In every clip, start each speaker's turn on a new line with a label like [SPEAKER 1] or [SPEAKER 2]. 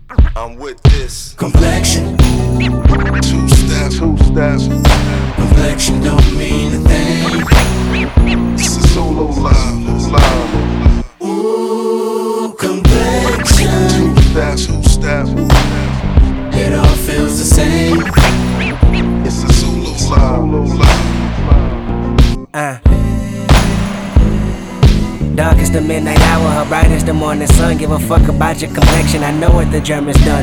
[SPEAKER 1] I'm with this
[SPEAKER 2] complexion.
[SPEAKER 1] Two-step.
[SPEAKER 2] Complexion don't mean a thing.
[SPEAKER 1] It's a solo live.
[SPEAKER 2] Ooh, complexion.
[SPEAKER 1] Two-step.
[SPEAKER 2] It all feels the same.
[SPEAKER 1] It's a solo live.
[SPEAKER 3] Dark is the midnight hour, her bright is the morning sun. Give a fuck about your complexion, I know what the German's done.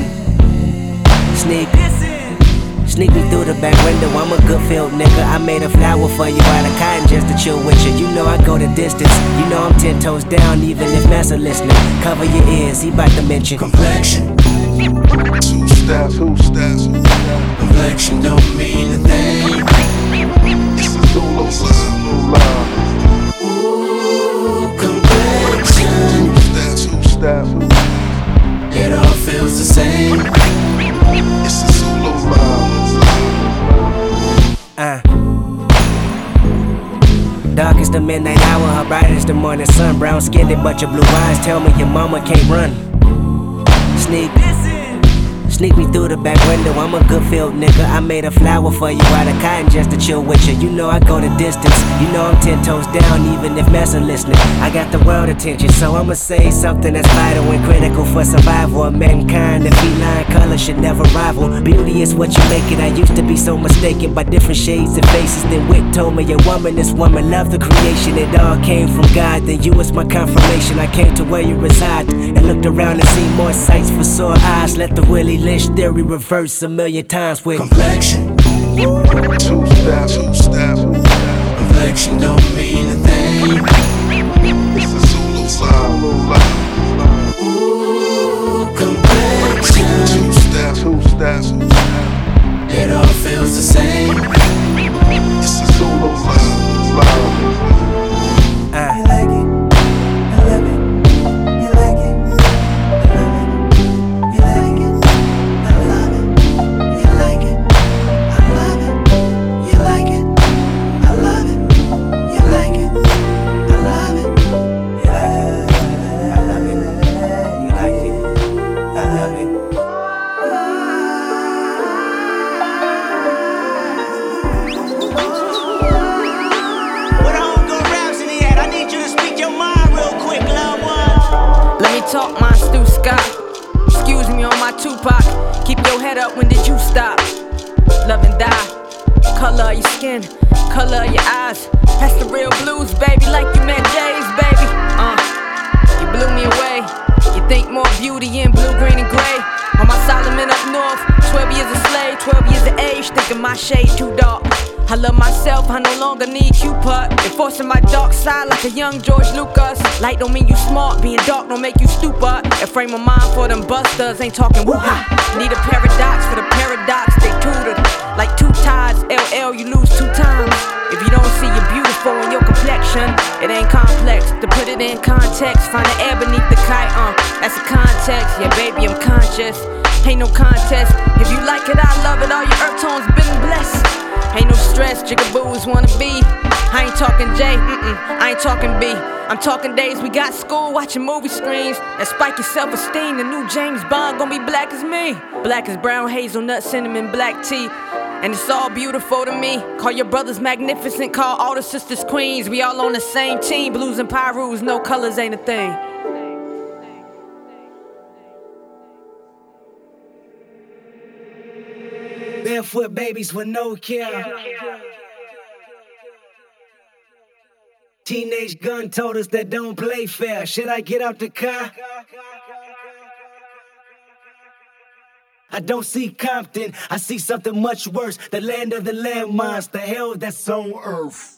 [SPEAKER 3] Sneak me through the back window, I'm a good field nigga. I made a flower for you out of cotton just to chill with you. You know I go the distance, you know I'm 10 toes down even if Massa listening. Cover your ears, he bout to mention
[SPEAKER 2] complexion.
[SPEAKER 1] Two-step.
[SPEAKER 2] Complexion don't mean a thing.
[SPEAKER 1] It's a solo live.
[SPEAKER 2] Ooh, complexion.
[SPEAKER 1] Two-step.
[SPEAKER 2] It all feels the same.
[SPEAKER 1] It's a solo live.
[SPEAKER 3] Dark is the midnight hour, her bright is the morning sun. Brown skinned but your blue eyes tell me your mama can't run. Sneak me through the back window, I'm a good field nigga. I made a flower for you out of cotton just to chill with you. You know I go the distance, you know I'm 10 toes down even if Massa listening. I got the world attention, so I'ma say something that's vital and critical for survival of mankind. The feline color should never rival. Beauty is what you make it. I used to be so mistaken by different shades and faces. Then Wick told me a woman is woman, love the creation. It all came from God, then you was my confirmation. I came to where you reside and looked around and seen more sights for sore eyes. Let the Willie Lynch theory reverse a million times with
[SPEAKER 2] complexion.
[SPEAKER 1] Two-step.
[SPEAKER 2] Complexion don't mean a thing.
[SPEAKER 1] It's a solo live.
[SPEAKER 2] Ooh, complexion.
[SPEAKER 1] Two-step.
[SPEAKER 2] It all feels the same.
[SPEAKER 1] It's a solo live.
[SPEAKER 2] You like it? I love it. You like it? I love it. You like it? I love it. You like it? I love it. You like it? I love it. You like it? I love it. I love it. You like it? I love it.
[SPEAKER 4] Talk my Stu Scott. Excuse me on my Tupac. Keep your head up, when did you stop? Love and die. Color of your skin, color of your eyes. That's the real blues, baby, like you met Jay's, baby. You blew me away. You think more beauty in blue, green, and gray. On my Solomon up north, 12 years a slave, 12 years of age, thinking my shade too dark. I love myself, I no longer need Cupid. Enforcing my dark side like a young George Lucas. Light don't mean you smart, being dark don't make you stupid. A frame of mind for them busters, ain't talking woo-ha. Need a paradox for the paradox, they tutored. Like two tides, LL, you lose 2 times. If you don't see you're beautiful in your complexion, it ain't complex. To put it in context, find the air beneath the kite, that's a context. Yeah, baby, I'm conscious, ain't no contest. If you like it, I love it, all your earth tones been blessed. Ain't no stress, jigaboos wanna be. I ain't talking J, I ain't talking B. I'm talking days we got school, watching movie screens. That spike your self-esteem, the new James Bond gon' be black as me. Black as brown, hazelnut, cinnamon, black tea. And it's all beautiful to me. Call your brothers magnificent, call all the sisters queens. We all on the same team, blues and pyrus, no colors ain't a thing.
[SPEAKER 3] barefoot babies with no care. Teenage gun told us that don't play fair. Should I get out the car? I don't see Compton, I see something much worse. The land of the landmines, the hell that's on earth.